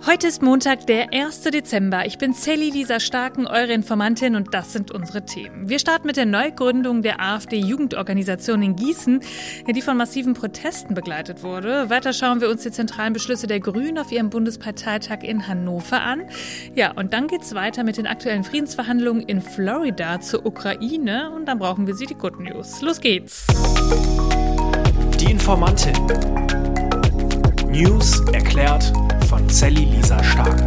Heute ist Montag, der 1. Dezember. Ich bin Sally Lisa Starken, eure Informantin, und das sind unsere Themen. Wir starten mit der Neugründung der AfD-Jugendorganisation in Gießen, die von massiven Protesten begleitet wurde. Weiter schauen wir uns die zentralen Beschlüsse der Grünen auf ihrem Bundesparteitag in Hannover an. Ja, und dann geht's weiter mit den aktuellen Friedensverhandlungen in Florida zur Ukraine. Und dann brauchen wir die Good News. Los geht's! Die Informantin. News erklärt von Sally Lisa Stark.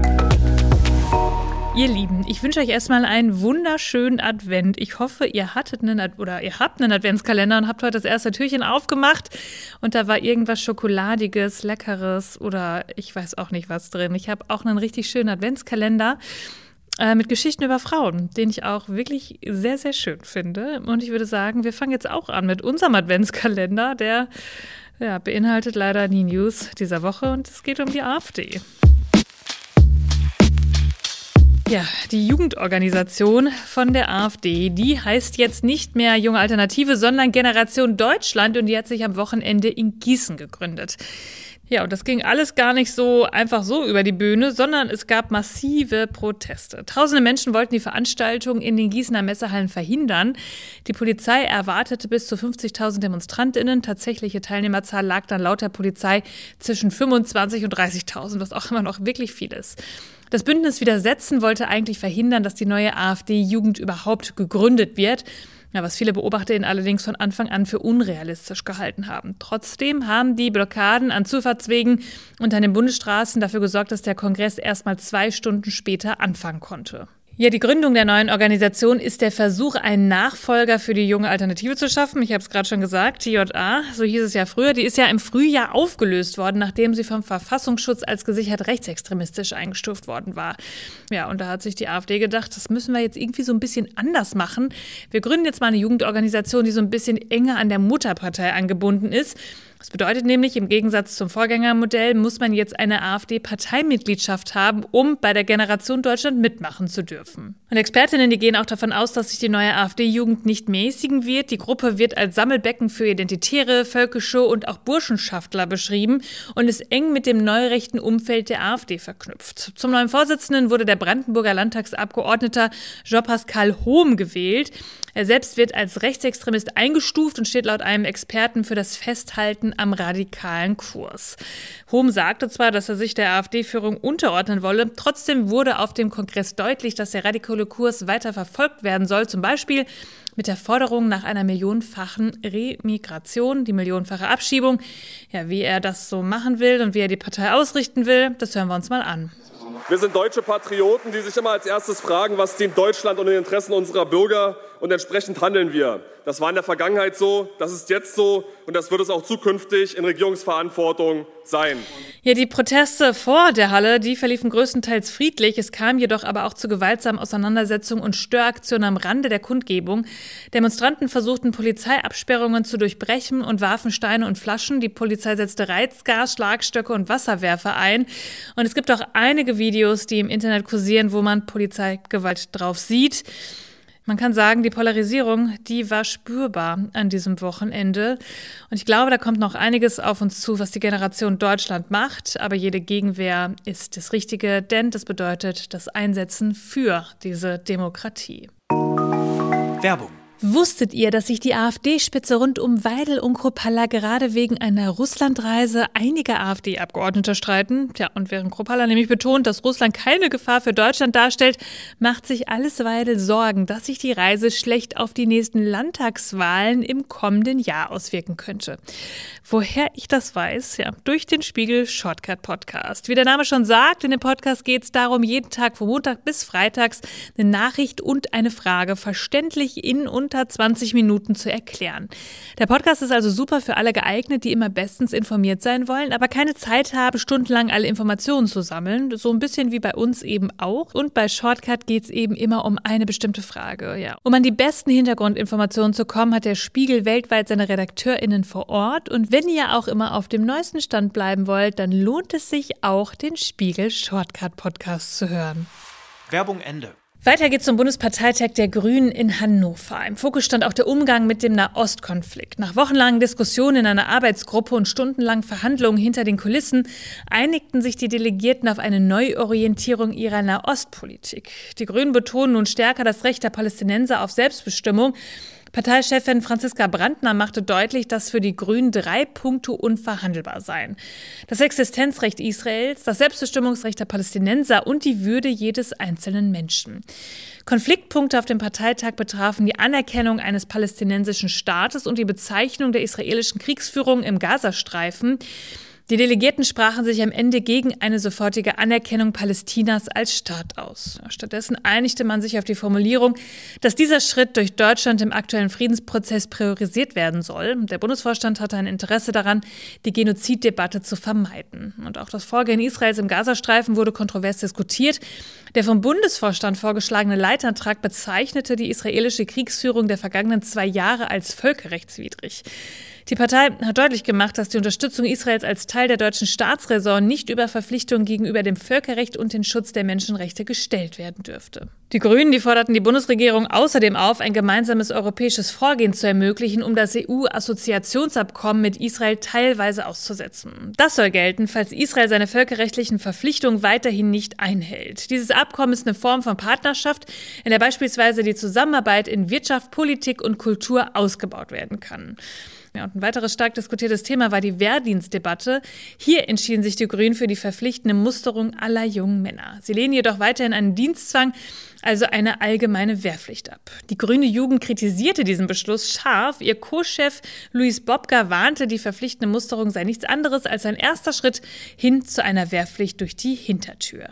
Ihr Lieben, ich wünsche euch erstmal einen wunderschönen Advent. Ich hoffe, ihr habt einen Adventskalender und habt heute das erste Türchen aufgemacht und da war irgendwas Schokoladiges, Leckeres oder ich weiß auch nicht was drin. Ich habe auch einen richtig schönen Adventskalender mit Geschichten über Frauen, den ich auch wirklich sehr, sehr schön finde. Und ich würde sagen, wir fangen jetzt auch an mit unserem Adventskalender, der beinhaltet leider die News dieser Woche und es geht um die AfD. Ja, die Jugendorganisation von der AfD, die heißt jetzt nicht mehr Junge Alternative, sondern Generation Deutschland und die hat sich am Wochenende in Gießen gegründet. Ja, und das ging alles gar nicht so einfach so über die Bühne, sondern es gab massive Proteste. Tausende Menschen wollten die Veranstaltung in den Gießener Messehallen verhindern. Die Polizei erwartete bis zu 50.000 DemonstrantInnen. Tatsächliche Teilnehmerzahl lag dann laut der Polizei zwischen 25.000 und 30.000, was auch immer noch wirklich viel ist. Das Bündnis Widersetzen wollte eigentlich verhindern, dass die neue AfD-Jugend überhaupt gegründet wird. Ja, was viele BeobachterInnen allerdings von Anfang an für unrealistisch gehalten haben. Trotzdem haben die Blockaden an Zufahrtswegen und an den Bundesstraßen dafür gesorgt, dass der Kongress erst mal 2 Stunden später anfangen konnte. Ja, die Gründung der neuen Organisation ist der Versuch, einen Nachfolger für die junge Alternative zu schaffen. Ich habe es gerade schon gesagt, TJA, so hieß es ja früher. Die ist ja im Frühjahr aufgelöst worden, nachdem sie vom Verfassungsschutz als gesichert rechtsextremistisch eingestuft worden war. Ja, und da hat sich die AfD gedacht, das müssen wir jetzt irgendwie so ein bisschen anders machen. Wir gründen jetzt mal eine Jugendorganisation, die so ein bisschen enger an der Mutterpartei angebunden ist. Das bedeutet nämlich, im Gegensatz zum Vorgängermodell muss man jetzt eine AfD-Parteimitgliedschaft haben, um bei der Generation Deutschland mitmachen zu dürfen. Und Expertinnen, die gehen auch davon aus, dass sich die neue AfD-Jugend nicht mäßigen wird. Die Gruppe wird als Sammelbecken für Identitäre, Völkische und auch Burschenschaftler beschrieben und ist eng mit dem neurechten Umfeld der AfD verknüpft. Zum neuen Vorsitzenden wurde der Brandenburger Landtagsabgeordneter Jean-Pascal Hohm gewählt. Er selbst wird als Rechtsextremist eingestuft und steht laut einem Experten für das Festhalten am radikalen Kurs. Hohm sagte zwar, dass er sich der AfD-Führung unterordnen wolle, trotzdem wurde auf dem Kongress deutlich, dass der radikale Kurs weiter verfolgt werden soll, zum Beispiel mit der Forderung nach einer millionenfachen Remigration, die millionenfache Abschiebung. Ja, wie er das so machen will und wie er die Partei ausrichten will, das hören wir uns mal an. Wir sind deutsche Patrioten, die sich immer als erstes fragen, was dient Deutschland und den Interessen unserer Bürger, und entsprechend handeln wir. Das war in der Vergangenheit so, das ist jetzt so und das wird es auch zukünftig in Regierungsverantwortung sein. Ja, die Proteste vor der Halle, die verliefen größtenteils friedlich. Es kam jedoch aber auch zu gewaltsamen Auseinandersetzungen und Störaktionen am Rande der Kundgebung. Demonstranten versuchten, Polizeiabsperrungen zu durchbrechen und warfen Steine und Flaschen. Die Polizei setzte Reizgas, Schlagstöcke und Wasserwerfer ein. Und es gibt auch einige Videos, die im Internet kursieren, wo man Polizeigewalt drauf sieht. Man kann sagen, die Polarisierung, die war spürbar an diesem Wochenende. Und ich glaube, da kommt noch einiges auf uns zu, was die Generation Deutschland macht. Aber jede Gegenwehr ist das Richtige, denn das bedeutet das Einsetzen für diese Demokratie. Werbung. Wusstet ihr, dass sich die AfD-Spitze rund um Weidel und Kruppalla gerade wegen einer Russlandreise einiger AfD-Abgeordneter streiten? Tja, und während Kruppalla nämlich betont, dass Russland keine Gefahr für Deutschland darstellt, macht sich Alice Weidel Sorgen, dass sich die Reise schlecht auf die nächsten Landtagswahlen im kommenden Jahr auswirken könnte. Woher ich das weiß? Ja, durch den Spiegel Shortcut Podcast. Wie der Name schon sagt, in dem Podcast geht es darum, jeden Tag von Montag bis Freitags eine Nachricht und eine Frage verständlich in unter 20 Minuten zu erklären. Der Podcast ist also super für alle geeignet, die immer bestens informiert sein wollen, aber keine Zeit haben, stundenlang alle Informationen zu sammeln. So ein bisschen wie bei uns eben auch. Und bei Shortcut geht es eben immer um eine bestimmte Frage. Ja. Um an die besten Hintergrundinformationen zu kommen, hat der Spiegel weltweit seine RedakteurInnen vor Ort. Und wenn ihr auch immer auf dem neuesten Stand bleiben wollt, dann lohnt es sich auch, den Spiegel Shortcut Podcast zu hören. Werbung Ende. Weiter geht's zum Bundesparteitag der Grünen in Hannover. Im Fokus stand auch der Umgang mit dem Nahostkonflikt. Nach wochenlangen Diskussionen in einer Arbeitsgruppe und stundenlangen Verhandlungen hinter den Kulissen einigten sich die Delegierten auf eine Neuorientierung ihrer Nahostpolitik. Die Grünen betonen nun stärker das Recht der Palästinenser auf Selbstbestimmung. Parteichefin Franziska Brandner machte deutlich, dass für die Grünen 3 Punkte unverhandelbar seien: das Existenzrecht Israels, das Selbstbestimmungsrecht der Palästinenser und die Würde jedes einzelnen Menschen. Konfliktpunkte auf dem Parteitag betrafen die Anerkennung eines palästinensischen Staates und die Bezeichnung der israelischen Kriegsführung im Gazastreifen. Die Delegierten sprachen sich am Ende gegen eine sofortige Anerkennung Palästinas als Staat aus. Stattdessen einigte man sich auf die Formulierung, dass dieser Schritt durch Deutschland im aktuellen Friedensprozess priorisiert werden soll. Der Bundesvorstand hatte ein Interesse daran, die Genoziddebatte zu vermeiden. Und auch das Vorgehen Israels im Gazastreifen wurde kontrovers diskutiert. Der vom Bundesvorstand vorgeschlagene Leitantrag bezeichnete die israelische Kriegsführung der vergangenen 2 Jahre als völkerrechtswidrig. Die Partei hat deutlich gemacht, dass die Unterstützung Israels als Teil der deutschen Staatsräson nicht über Verpflichtungen gegenüber dem Völkerrecht und den Schutz der Menschenrechte gestellt werden dürfte. Die Grünen, die forderten die Bundesregierung außerdem auf, ein gemeinsames europäisches Vorgehen zu ermöglichen, um das EU-Assoziationsabkommen mit Israel teilweise auszusetzen. Das soll gelten, falls Israel seine völkerrechtlichen Verpflichtungen weiterhin nicht einhält. Dieses Abkommen ist eine Form von Partnerschaft, in der beispielsweise die Zusammenarbeit in Wirtschaft, Politik und Kultur ausgebaut werden kann. Ja, und ein weiteres stark diskutiertes Thema war die Wehrdienstdebatte. Hier entschieden sich die Grünen für die verpflichtende Musterung aller jungen Männer. Sie lehnen jedoch weiterhin einen Dienstzwang, also eine allgemeine Wehrpflicht ab. Die grüne Jugend kritisierte diesen Beschluss scharf. Ihr Co-Chef Luis Bobka warnte, die verpflichtende Musterung sei nichts anderes als ein erster Schritt hin zu einer Wehrpflicht durch die Hintertür.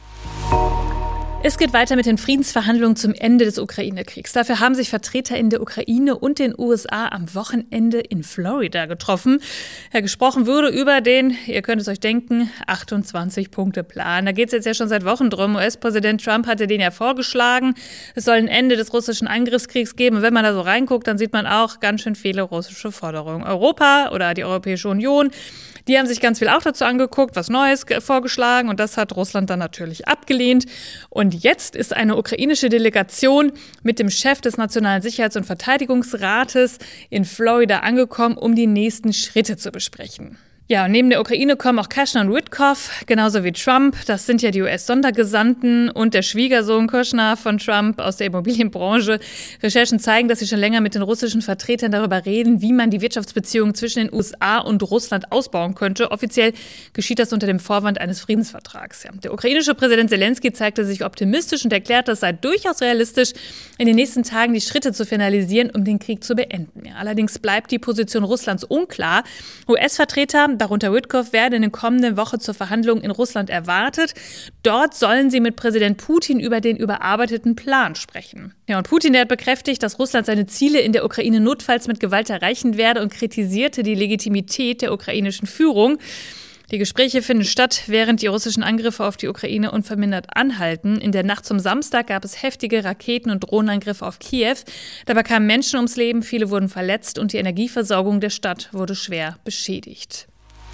Es geht weiter mit den Friedensverhandlungen zum Ende des Ukraine-Kriegs. Dafür haben sich Vertreter in der Ukraine und den USA am Wochenende in Florida getroffen. Gesprochen wurde über den, ihr könnt es euch denken, 28-Punkte-Plan. Da geht es jetzt ja schon seit Wochen drum. US-Präsident Trump hatte den ja vorgeschlagen. Es soll ein Ende des russischen Angriffskriegs geben. Und wenn man da so reinguckt, dann sieht man auch ganz schön viele russische Forderungen. Europa oder die Europäische Union, die haben sich ganz viel auch dazu angeguckt, was Neues vorgeschlagen. Und das hat Russland dann natürlich abgelehnt. Und jetzt ist eine ukrainische Delegation mit dem Chef des Nationalen Sicherheits- und Verteidigungsrates in Florida angekommen, um die nächsten Schritte zu besprechen. Ja, und neben der Ukraine kommen auch Kushner und Witkoff, genauso wie Trump. Das sind ja die US-Sondergesandten und der Schwiegersohn Kushner von Trump aus der Immobilienbranche. Recherchen zeigen, dass sie schon länger mit den russischen Vertretern darüber reden, wie man die Wirtschaftsbeziehungen zwischen den USA und Russland ausbauen könnte. Offiziell geschieht das unter dem Vorwand eines Friedensvertrags. Ja. Der ukrainische Präsident Zelensky zeigte sich optimistisch und erklärte, es sei durchaus realistisch, in den nächsten Tagen die Schritte zu finalisieren, um den Krieg zu beenden. Ja, allerdings bleibt die Position Russlands unklar. US-Vertreter, darunter Witkoff, werden in der kommenden Woche zur Verhandlung in Russland erwartet. Dort sollen sie mit Präsident Putin über den überarbeiteten Plan sprechen. Ja, und Putin, der hat bekräftigt, dass Russland seine Ziele in der Ukraine notfalls mit Gewalt erreichen werde und kritisierte die Legitimität der ukrainischen Führung. Die Gespräche finden statt, während die russischen Angriffe auf die Ukraine unvermindert anhalten. In der Nacht zum Samstag gab es heftige Raketen- und Drohnenangriffe auf Kiew. Dabei kamen Menschen ums Leben, viele wurden verletzt und die Energieversorgung der Stadt wurde schwer beschädigt.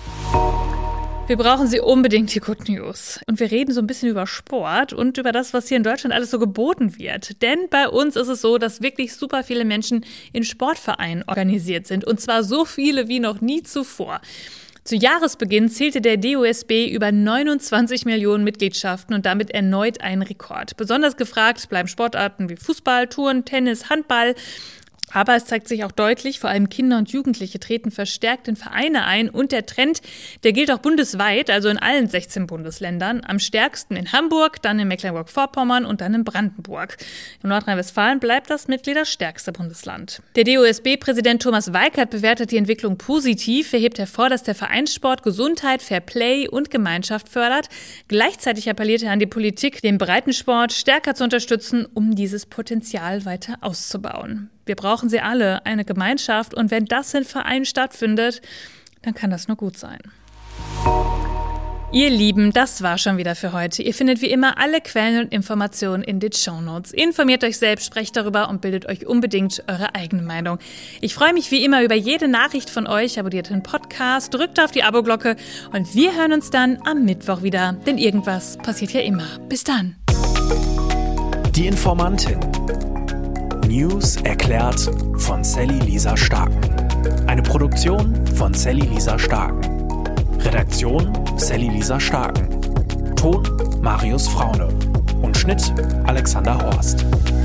Wir brauchen sie unbedingt, die Good News. Und wir reden so ein bisschen über Sport und über das, was hier in Deutschland alles so geboten wird. Denn bei uns ist es so, dass wirklich super viele Menschen in Sportvereinen organisiert sind. Und zwar so viele wie noch nie zuvor. Zu Jahresbeginn zählte der DOSB über 29 Millionen Mitgliedschaften und damit erneut einen Rekord. Besonders gefragt bleiben Sportarten wie Fußball, Turnen, Tennis, Handball. Aber es zeigt sich auch deutlich, vor allem Kinder und Jugendliche treten verstärkt in Vereine ein. Und der Trend, der gilt auch bundesweit, also in allen 16 Bundesländern. Am stärksten in Hamburg, dann in Mecklenburg-Vorpommern und dann in Brandenburg. In Nordrhein-Westfalen bleibt das mitgliederstärkste Bundesland. Der DOSB-Präsident Thomas Weikert bewertet die Entwicklung positiv. Er hebt hervor, dass der Vereinssport Gesundheit, Fairplay und Gemeinschaft fördert. Gleichzeitig appelliert er an die Politik, den Breitensport stärker zu unterstützen, um dieses Potenzial weiter auszubauen. Wir brauchen sie alle, eine Gemeinschaft. Und wenn das in Vereinen stattfindet, dann kann das nur gut sein. Ihr Lieben, das war schon wieder für heute. Ihr findet wie immer alle Quellen und Informationen in den Shownotes. Informiert euch selbst, sprecht darüber und bildet euch unbedingt eure eigene Meinung. Ich freue mich wie immer über jede Nachricht von euch. Abonniert den Podcast, drückt auf die Abo-Glocke und wir hören uns dann am Mittwoch wieder. Denn irgendwas passiert ja immer. Bis dann. Die Informantin. News erklärt von Sally Lisa Starken. Eine Produktion von Sally Lisa Starken. Redaktion Sally Lisa Starken. Ton Marius Fraune. Und Schnitt Alexander Horst.